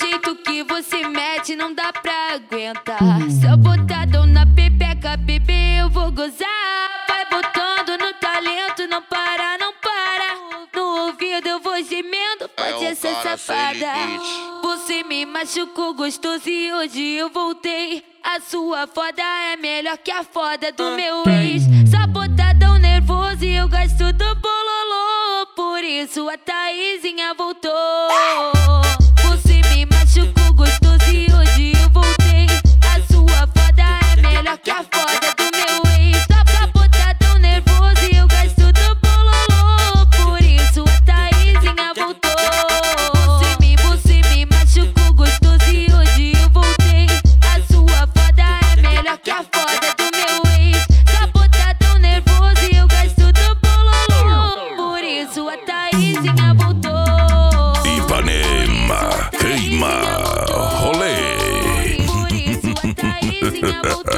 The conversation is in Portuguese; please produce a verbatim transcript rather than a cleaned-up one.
jeito que você mete não dá pra aguentar. Seu botadão na pepeca, bebê, eu vou gozar. Vai botando no talento, não para, não para. No ouvido eu vou gemendo, pode É um ser cara sem safada. limite. Você me machucou gostoso e hoje eu voltei. A sua foda é melhor que a foda do meu ex. Só botadão nervoso e eu gasto do bololô. Por isso a Thaisinha voltou. Você me machucou gostoso e hoje eu voltei. A sua foda é melhor que a foda do meu ex. Só botadão nervoso e eu gasto do bololô. Por isso a Thaisinha voltou. Você me, você me machucou gostoso e hoje eu voltei. A sua foda é melhor que a foda do meu ex. Só botadão nervoso e eu gasto do bololô. Por isso a Thaisinha voltou. Ipanema, queima, rolê. Por isso a Thaisinha voltou.